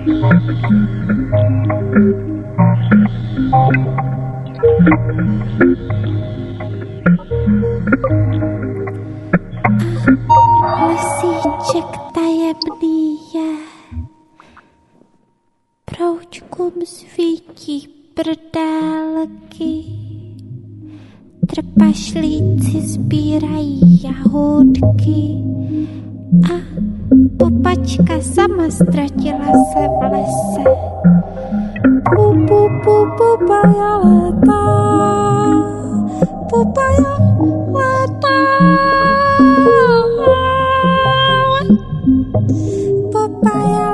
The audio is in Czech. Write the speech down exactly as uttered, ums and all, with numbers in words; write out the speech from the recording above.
Lesíček tajemný je, proučkům svítí prdélky, trpašlíci sbírají jahůdky a pupačka sama ztratila se v lese. Pupu, pupaja létá, pupaja létá, pupaja